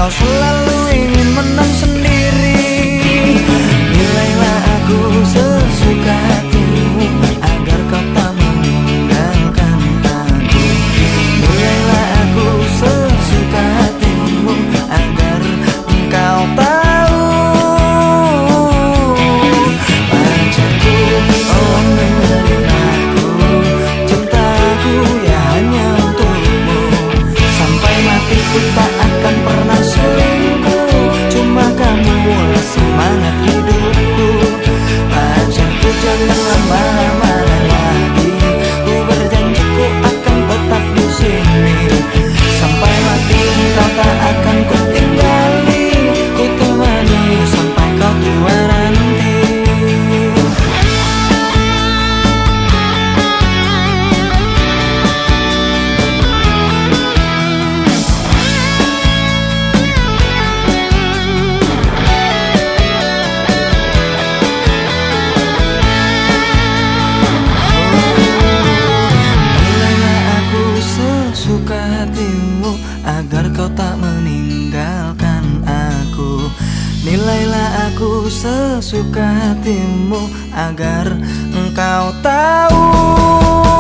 kau selalu ingin menang sendiri. Nilailah aku sesuka hatimu agar kau tak meninggalkan aku. Nilailah aku sesuka hatimu agar engkau tahu. Pacarku, tolong dengerin aku, cintaku ya hanya untukmu. Sampai mati ku tak akan pernah selingkuh, cuma kamulah semangat hidupku. Pacarku jangan lama-lama lagi, ku berjanji ku akan tetap di sini. Sampai mati engkau tak akan ku tinggali, ku temani sampai kau tua nanti. Suka hatimu agar kau tak meninggalkan aku. Nilailah aku sesuka hatimu agar engkau tahu.